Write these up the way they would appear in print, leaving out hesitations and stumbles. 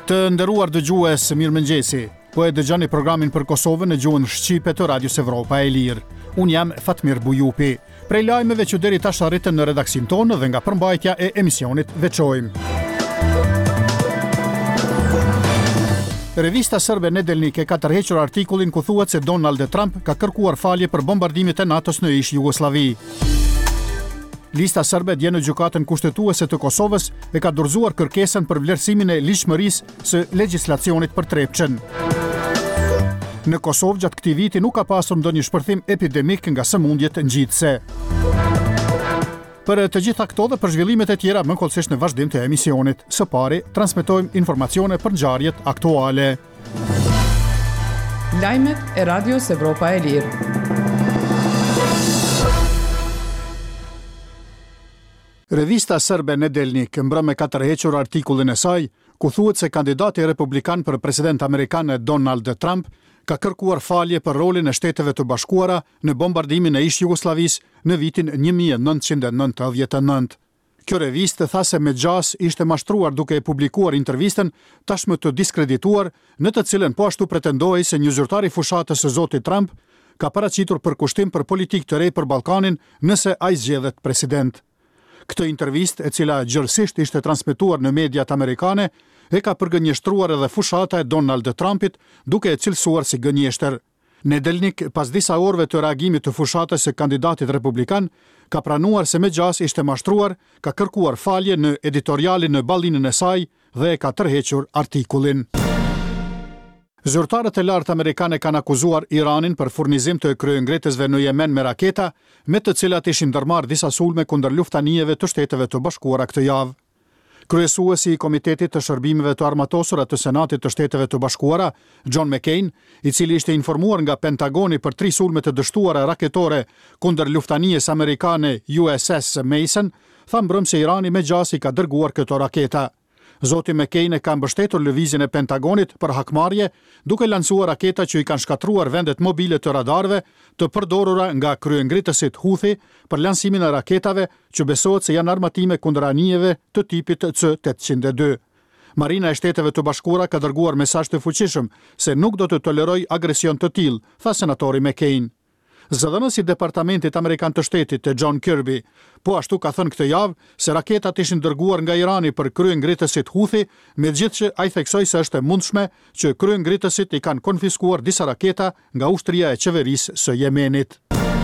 Të nderuar dëgjues, mirëmëngjesi. Po e dëgjoni programin për Kosovën në gjuhën shqipe të Radios Evropa e Lirë. Unë jam Fatmir Bujupi. Prej lajmeve që deri tash arritën në redaksin tonë dhe nga përmbajtja e emisionit veçojmë. Revista serbe Nedeljnik ka tërhequr artikullin ku thuhet se Donald Trump ka kërkuar falje për bombardimet e NATO-s në ish Jugosllavi. Lista serbe dje në gjykatën kushtetuese të Kosovës e ka dorëzuar kërkesën për vlerësimin e ligjshmërisë së legjislacionit për Trepçën. Në Kosovë gjatë këtij viti nuk ka pasur ndonjë shpërthim epidemik nga sëmundjet ngjitëse. Për të gjitha këto dhe për zhvillimet e tjera më kollësisht në vazhdim të emisionit. Së pari, transmetojmë informacione për ngjarjet aktuale. Lajmet e Radios Evropa e Lirë. Revista serbe Nedeljnik mbrëmë ka tërhequr artikullin e saj, ku thuhet se kandidati republikan për president amerikan Donald Trump ka kërkuar falje për rolin e Shteteve të Bashkuara në bombardimin e ish Jugosllavisë në vitin 1999. Kjo revistë tha se me gjas ishte mashtruar duke e publikuar intervistën tashmë të diskredituar, në të cilën po ashtu pretendoi se një zyrtar i fushatës së zotit Trump ka paraqitur përkushtim për politikë të re për Ballkanin nëse ai zgjedhet president. Këtë intervistë, e cila gjërësisht ishte transmetuar në mediat amerikane, e ka përgënjeshtruar edhe fushata e Donald Trumpit, duke e cilësuar si gënjeshtër. Nedeljnik, pas disa orëve të reagimit të fushatës së kandidatit republikan, ka pranuar se me gjas ishte mashtruar, ka kërkuar falje në editorialin në ballinën e saj dhe e ka tërhequr artikullin. Zyrtarët e lartë amerikane kanë akuzuar Iranin për furnizim të kryengritësve në Yemen me raketa, me të cilat ishin ndërmarrë disa sulme kundër luftanijeve të Shteteve të Bashkuara këtë javë. Kryesuesi i Komitetit të Shërbimeve të Armatosura të Senatit të Shteteve të Bashkuara, John McCain, i cili ishte informuar nga Pentagoni për 3 sulme të dështuara raketore kundër luftanijes amerikane USS Mason, tha mbrëm se Irani me gjas i ka dërguar këto raketa. Zoti McCain e ka mbështetur lëvizjen e Pentagonit për hakmarrje, duke lancuar raketa që i kanë shkatruar vendet mobile të radarëve të përdorura nga kryengritësit Houthi për lansimin e raketave që besohet se janë armatime kundër anijeve të tipit C-802. Marina e Shteteve të Bashkuara ka dërguar mesazh të fuqishëm se nuk do të toleroj agresion të tillë, tha senatori McCain. Zëdhënësi i Departamentit Amerikan të Shtetit John Kirby, po ashtu ka thënë këtë javë se raketat ishin dërguar nga Irani për kryengritësit Houthi, megjithëse që ai theksoi se është e mundshme që kryengritësit i kanë konfiskuar disa raketa nga ushtria e qeverisë së Yemenit.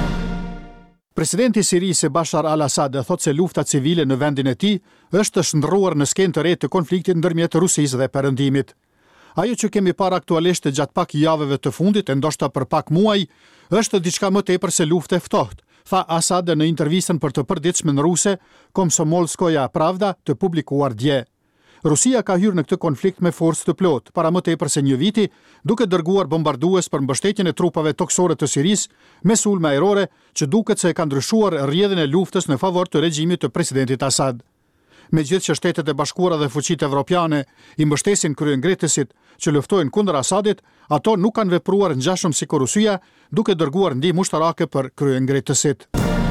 Presidenti i Sirisë Bashar al-Assad thotë se lufta civile në vendin e tij është shndërruar në skenë të re të konfliktit ndërmjet Rusisë dhe Perëndimit. Ajo që kemi parë aktualisht gjatë pak javëve të fundit, e ndoshta për pak muaj, është diçka më tepër se luftë e ftohtë, tha Assad në intervistën për të përditshmen ruse Komsomolskoja Pravda të publikuar dje. Rusia ka hyrë në këtë konflikt me forcë të plotë para më tepër se një viti, duke dërguar bombardues për mbështetjen e trupave toksore të Sirisë me sulme ajrore që duket se e kanë ndryshuar rrjedhën e luftës në favor të regjimit të presidentit Assad. Megjithëse që Shtetet e Bashkuara dhe fuqitë evropiane i mbështesin kryengritësit që luftojnë kundër Asadit, ato nuk kanë vepruar ngjashëm si Rusia, duke dërguar ndihmë ushtarake për kryengritësit.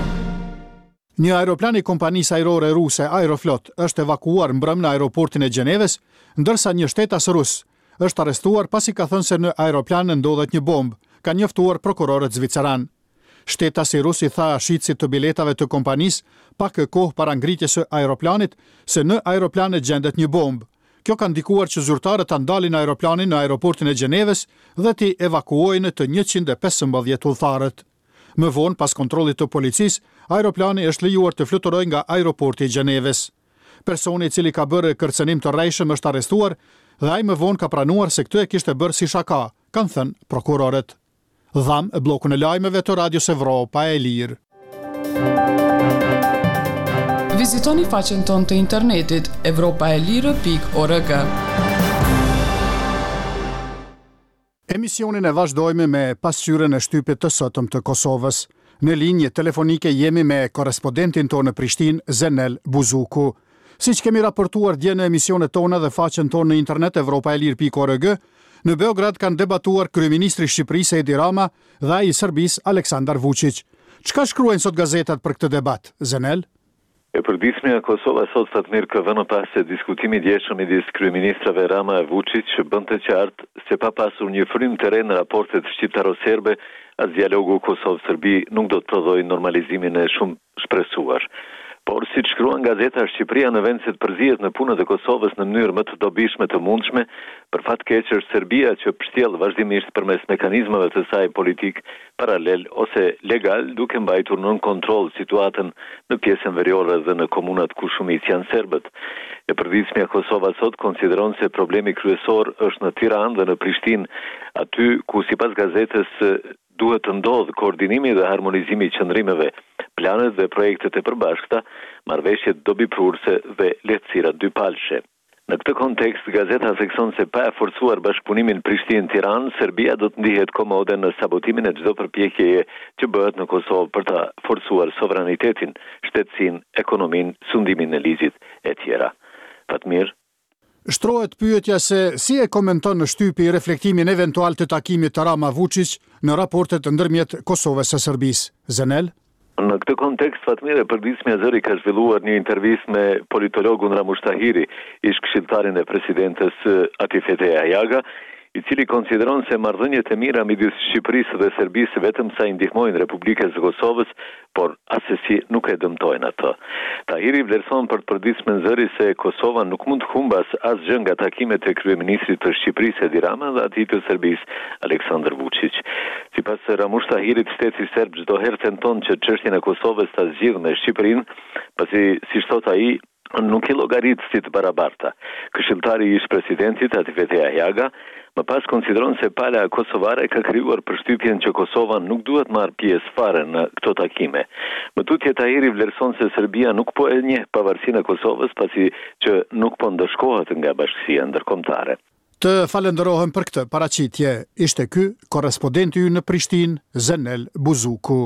Një aeroplan i kompanisë ajrore ruse Aeroflot është evakuuar mbrëm në aeroportin e Gjenevës, ndërsa një shtetas rus është arrestuar pasi ka thënë se në aeroplan ndodhet një bombë, ka njoftuar prokurorët zviceran. Shtetasi rus i tha shitësit të biletave të kompanisë pak kohë para ngritjes së aeroplanit se në aeroplan gjendet një bombë. Kjo ka ndikuar që zyrtarët ta ndalin aeroplanin në aeroportin e Gjenevës dhe t'i evakuojnë të 115 udhëtarët. Më vonë, pas kontrollit të policisë, aeroplani është lejuar të fluturojë nga aeroporti i Gjenevës. Personi i cili ka bërë kërcënim të rrejshëm është arrestuar dhe ai më vonë ka pranuar se këtë e kishte bërë si shaka, kanë thënë prokurorët. Dham blokun e lajmeve të Radios Evropa e Lirë. Vizitoni faqen tonë të internetit evropaelire.org. Emisionin e vazhdojmë me pasqyrën e shtypit të sotëm të Kosovës. Në linjë telefonike jemi me korespondentin tonë në Prishtinë, Zenel Buzuku. Siç kemi raportuar dje në emisionet tona dhe faqen tonë në internet evropaelire.org, në Beograd kanë debatuar kryeministri i Shqipërisë Edi Rama dhe ai i Serbisë Aleksandar Vučić. Çka shkruajnë sot gazetat për këtë debat, Zenel? E përditshmja e Kosovës sot Fatmir ka vënë pas se diskutimi i djeshëm midis kryeministrave Rama e Vučić bënte qartë se pa pasur një frymë të re në raportet shqiptaro-serbe, as dialogu Kosovë-Serbi nuk do të prodhojë normalizimin e shumë shpresuar. Por si shkruan gazeta, Shqipëria në vend se të përzihet në punët e Kosovës në mënyrë më të dobishme të mundshme, për fat keq është Serbia që pështjell vazhdimisht përmes mekanizmave të saj politik paralel ose legal, duke mbajtur nën kontroll situatën në pjesën veriore dhe në komunat ku shumica janë serbët. E përditshmja Kosova sot konsideron se problemi kryesor është në Tiranë dhe në Prishtinë, aty ku sipas gazetës duhet të ndodhë koordinimi dhe harmonizimi i qëndrimeve, planet dhe projektet e përbashkëta, marrëveshjet dobiprurse dhe lehtësirat dypalshe. Në këtë kontekst, gazeta thekson se pa e forcuar bashkëpunimin Prishtinë-Tiranë, Serbia do të ndihet komode në sabotimin e çdo përpjekjeje që bëhet në Kosovë për ta forcuar sovranitetin, shtetësinë, ekonominë, sundimin e ligjit e tjera. Fatmir. Shtrohet pyetja se si e komenton në shtypi reflektimin eventual të takimit të Rama-Vučić në raportet ndërmjet Kosovës së Serbisë. Zenel? Në këtë kontekst, Fatmir, e përditshmja zëri ka zhvilluar një intervistë me politologun Ramush Tahiri, ish këshilltarin e presidentes Atifete Ayaga, i cili konsideron se marrëdhëniet e mira midis Shqipërisë dhe Serbisë vetëm sa i ndihmojnë Republikës së Kosovës, por asesi nuk e dëmtojnë atë. Tahiri vlerëson për të përditshmën zëri se Kosova nuk mund të humbas asgjë nga takimet e kryeministrit të Shqipërisë Edi Rama dhe atij të Serbisë Aleksandar Vučić. Sipas Ramush Tahirit, shteti serb çdo herë tenton që çështjen e Kosovës ta zgjidhë me Shqipërinë, pasi siç thot ai, nuk i llogarit si të barabarta. Këshilltari i ish presidentit Atifete Ayaga më pas konsideron se pala kosovare ka krijuar përshtypjen që Kosova nuk duhet marrë pjesë fare në këto takime. Më tutje Tahiri vlerëson se Serbia nuk po e njeh pavarësinë e Kosovës, pasi që nuk po ndëshkohet nga bashkësia ndërkombëtare. Të falenderohem për këtë paraqitje. Ishte ky korrespondenti ynë në Prishtinë, Zenel Buzuku.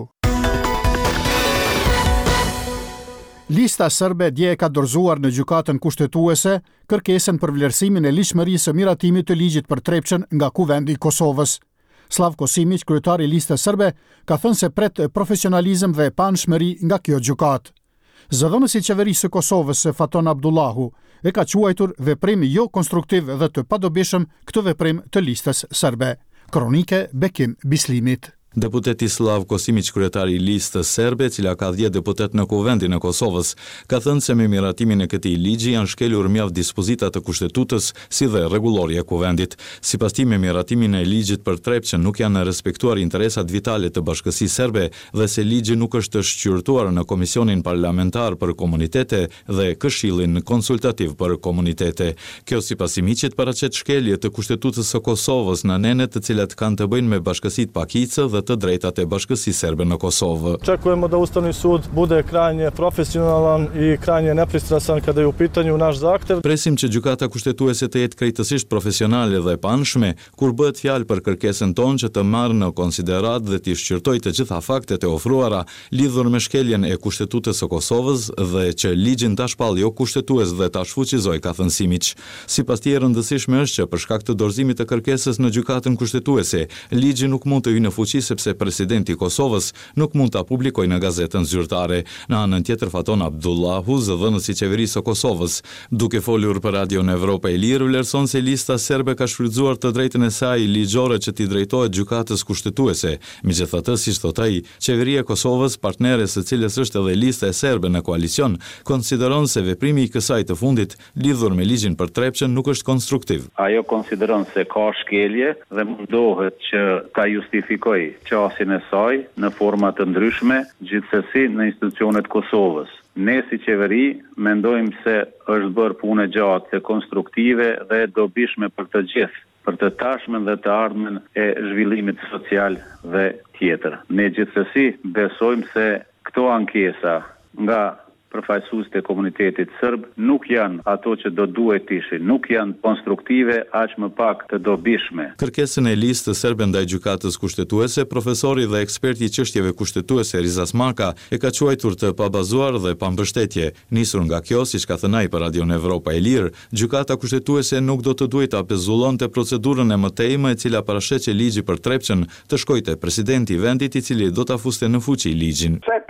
Lista serbe dje ka dorëzuar në gjykatën kushtetuese kërkesën për vlerësimin e ligjshmërisë së miratimit të ligjit për Trepçën nga Kuvendi i Kosovës. Slavko Simić, kryetari i listës serbe, ka thënë se pret profesionalizëm dhe panshmëri nga kjo gjykatë. Zëdhënësi i qeverisë së Kosovës, Faton Abdullahu, e ka quajtur veprim jo konstruktiv dhe të padobishëm këtë veprim të listës serbe. Kronike Bekim Bislimit. Deputeti Slavko Simić, kryetari i listës serbe, cila ka 10 deputet në Kuvendin e Kosovës, ka thënë se me miratimin e këtij ligji janë shkelur mjaft dispozita të kushtetutës si dhe rregullorja e Kuvendit. Sipas tij, me miratimin e ligjit për Trepçën nuk janë respektuar interesat vitale të bashkësisë serbe dhe se ligji nuk është shqyrtuar në Komisionin Parlamentar për Komunitete dhe Këshillin Konsultativ për Komunitete. Kjo sipas Simićit paraqet shkelje të kushtetutës së Kosovës në anenet të cilat kanë të bëjnë me bashkësitë pakicë dhe të drejtat e bashkësisë serbe në Kosovë. Očekujemo da Ustavni sud bude krajnje profesionalan i krajnje nepristrasan kada je u pitanju naš zahtev. Presim që gjykata kushtetuese të jetë krejtësisht profesionale dhe panshme kur bëhet fjalë për kërkesën tonë që të marrë në konsiderat dhe të shqyrtojë të gjitha faktet e ofruara lidhur me shkeljen e kushtetutës së Kosovës dhe që ligjin ta shpall jo kushtetues dhe ta shfuqizoj, ka thënë Simić. Sipas tij, rëndësishme është që për shkak të dorëzimit të kërkesës në gjykatën kushtetuese, ligji nuk mund të hyjë në fuqi sepse presidenti i Kosovës nuk mund ta publikojë në gazetën zyrtare. Në anën tjetër, Faton Abdullahu, zëdhënësi i qeverisë së Kosovës, duke folur për Radion Evropa e Lirë, vlerëson se lista serbe ka shfrytzuar të drejtën e saj ligjore që t'i drejtohet gjykatës kushtetuese. Megjithatë, siç thot ai, qeveria e Kosovës, partnere së cilës është edhe lista e serbe në koalicion, konsideron se veprimi i kësaj të fundit lidhur me ligjin për Trepçën nuk është konstruktiv. Ajo konsideron se ka shkelje dhe mundohet që ta justifikojë qasjen e saj në forma të ndryshme, gjithsesi në institucionet Kosovës. Ne si qeveri mendojmë se është bërë punë gjatë dhe konstruktive dhe dobishme për të gjithë, për të tashmen dhe të ardhmen e zhvillimit social dhe tjetër. Ne gjithsesi besojmë se këto ankesa nga përfaqësuesit e komunitetit serb nuk janë ato që do duhet ishin, nuk janë konstruktive, aq më pak të dobishme. Kërkesën e listës serbe ndaj gjykatës kushtetuese, profesori dhe eksperti i çështjeve kushtetuese Rizas Maka e ka quajtur të pabazuar dhe pa mbështetje. Nisur nga kjo, siç ka thënë ai për Radion Evropa e Lirë, gjykata kushtetuese nuk do të duhet ta pezullonte procedurën e mëtejme e cila parashet që ligji për Trepçën të shkojte presidenti i vendit i cili do ta fuste në fuqi ligjin. Sa i përket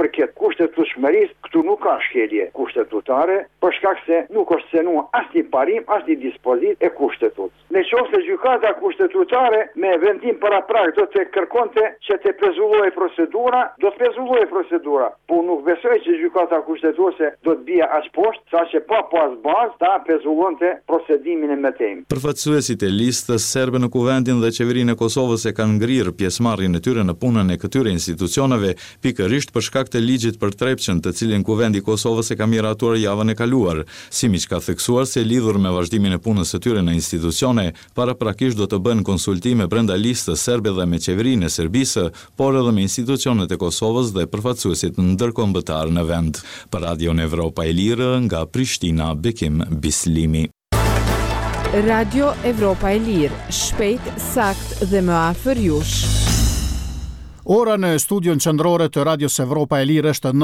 kushtetutshmërisë, këtu nuk ka shkelje kushtetuetare, për shkak se nuk është cënuar asnjë parim, asnjë dispozitë e kushtetutës. Nëse gjykata kushtetuetare me vendim paraprak do të kërkonte që të pezullohej procedura, do të pezullohej procedura, po nuk besoj që gjykata kushtetuese do të bie as poshtë, saqë pa pas bazë ta pezullonte procedimin e mëtejmë. Përfaqësuesit e listës serbe në kuvendin dhe qeverinë e Kosovës e kanë ngrirë pjesëmarrjen e tyre në punën e këtyre institucioneve, pikërisht për shkak të ligjit për trepçën, të cilin kuvendi i Kosovës e ka miratuar javën e kaluar. Si miq ka theksuar se lidhur me vazhdimin e punës së tyre në institucione, paraprakisht do të bëhen konsultime brenda listës serbe dhe me qeverinë e Serbisë, por edhe me institucionet e Kosovës dhe përfaqësuesit ndërkombëtar në vend. Për Radion Evropa e Lirë, nga Prishtina, Bekim Bislimi. Radio Evropa e Lirë, shpejt, sakt dhe më afër jush. Ora në studion qendrore të Radios Evropa e Lirë është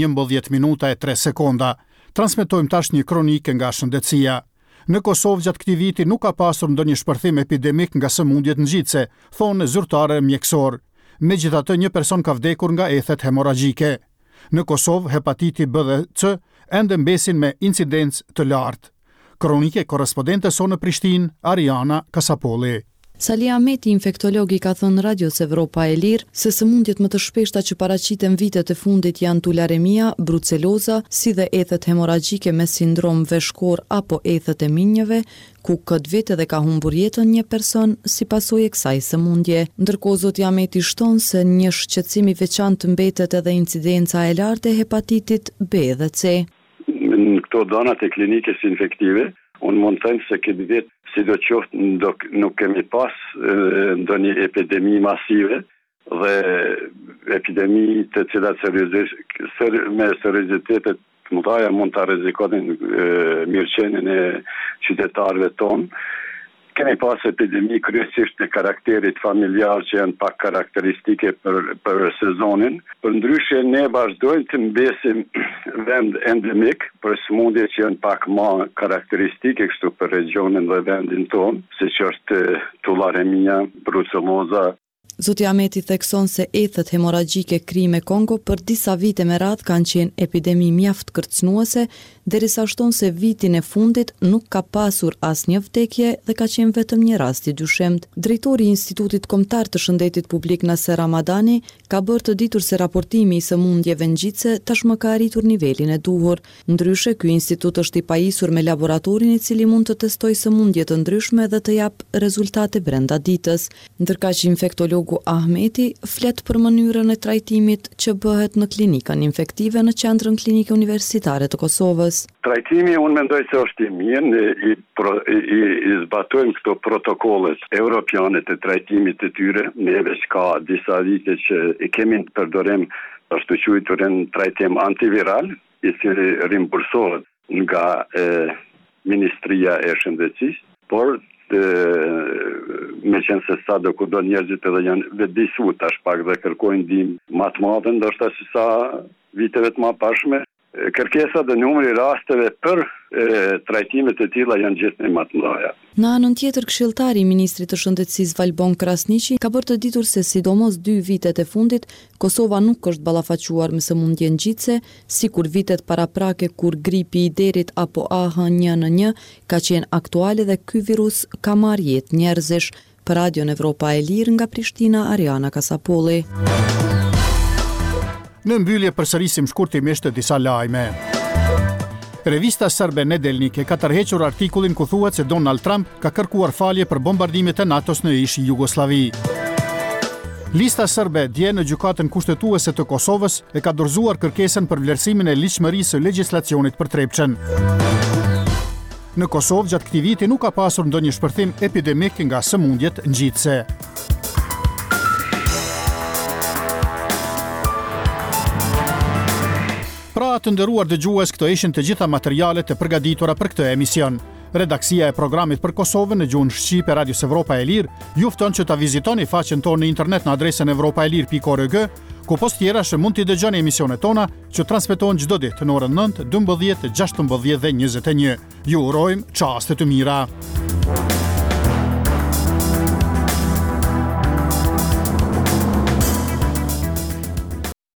9:11:03. Transmetojmë tash një kronikë nga shëndetësia. Në Kosovë gjatë këtij viti nuk ka pasur ndonjë shpërthim epidemik nga sëmundjet ngjitse, thonë zyrtarë mjekësor. Megjithatë, një person ka vdekur nga ethet hemoragjike. Në Kosovë, hepatiti B dhe C ende mbesin me incidencë të lartë. Kronike korrespondente sonë në Prishtinë, Ariana Kasapolli. Sali Ahmeti, infektologi, ka thënë Radios Evropa e Lirë se sëmundjet më të shpeshta që paraqiten vitet e fundit janë tularemia, bruceloza, si dhe ethet hemoragjike me sindrom veshkor apo ethet e minjëve, ku këtë vit edhe ka humbur jetën një person si pasojë e kësaj sëmundje. Ndërkohë zoti Ahmeti shton se një shqetësim i veçantë mbetet edhe incidenca e lartë e hepatitit B dhe C. Në këto donat e klinikës infektive, unë mund të thënë se këtë vit sidoqoftë nuk kemi pas ndonjë epidemi masive dhe epidemi të cilat me seriozitetet të mëdha mund të rrezikonin mirëqenien e qytetarëve tonë. Kemi pas epidemi kryesisht në karakterit familjar që janë pak karakteristike për sezonin. Përndryshe ne vazhdojmë të mbesim vend endemik për sëmundje që janë pak më karakteristike kështu për regionin dhe vendin tonë, siç është tularemia, bruceloza. Zoti Ahmeti thekson se ethet hemoragjike kri me Kongo për disa vite me radhë kanë qenë epidemi mjaft kërcënuese, derisa shton se vitin e fundit nuk ka pasur asnjë vdekje dhe ka qenë vetëm një rast i dyshemt. Drejtori i Institutit Kombëtar të Shëndetit Publik Naser Ramadani ka bërë të ditur se raportimi i sëmundjeve ngjitse tashmë ka arritur nivelin e duhur. Ndryshe, ky institut është i pajisur me laboratorin i cili mund të testojë sëmundje të ndryshme dhe të jap rezultate brenda ditës. Ndërkaq infektologu Ahmeti flet për mënyrën e trajtimit që bëhet në klinikën infektive në Qendrën Klinike Universitare të Kosovës. Trajtimi unë mendoj se është i mirë, i zbatojmë këto protokollet europiane të trajtimit të tyre, neve ka disa vite që i kemi në përdorim është të quajturin trajtim antiviral, i cili rimbursohet nga Ministria e Shëndetësisë, por me qenë se sa do kudo njerëzit edhe janë vetëdijsu tash pak dhe kërkojnë ndihmë më të madhe ndoshta se sa viteve të mëparshme. Kërkesa dhe numri i rasteve për trajtimet e tilla janë gjithnjë më të mëdha. Në anën tjetër, këshilltari i Ministrit të Shëndetësisë Valbon Krasniqi ka bërë të ditur se sidomos 2 vitet e fundit Kosova nuk është ballafaquar me sëmundje ngjitse, sikur vitet paraprake kur gripi i derit apo AH1N1 ka qenë aktuale dhe ky virus ka marrë jetë njerëzish. Për Radion Evropa e Lirë nga Prishtina, Ariana Kasapolli. Në mbyllje përsërisim shkurtimisht disa lajme. Revista serbe Nedeljnike ka tërhequr artikullin ku thuhet se Donald Trump ka kërkuar falje për bombardimet e NATO-s në ish Jugosllavi. Lista serbe dje në gjykatën kushtetuese të Kosovës e ka dorëzuar kërkesën për vlerësimin e ligjshmërisë së legjislacionit për trepçën. Në Kosovë gjatë këtij viti nuk ka pasur ndonjë shpërthim epidemik nga sëmundjet ngjitse. Pra të nderuar dëgjues, këto ishin të gjitha materialet e përgatitura për këtë emision. Redaksia e programit për Kosovën në gjuhën shqipe Radios Evropa e Lirë ju fton që ta vizitoni faqen tonë në internet në adresën evropaelir.org, ku post tjera që mund t'i dëgjoni emisionet tona që transmetohen çdo ditë në orën 9, 12, 16 dhe 21. Ju urojmë çaste të mira.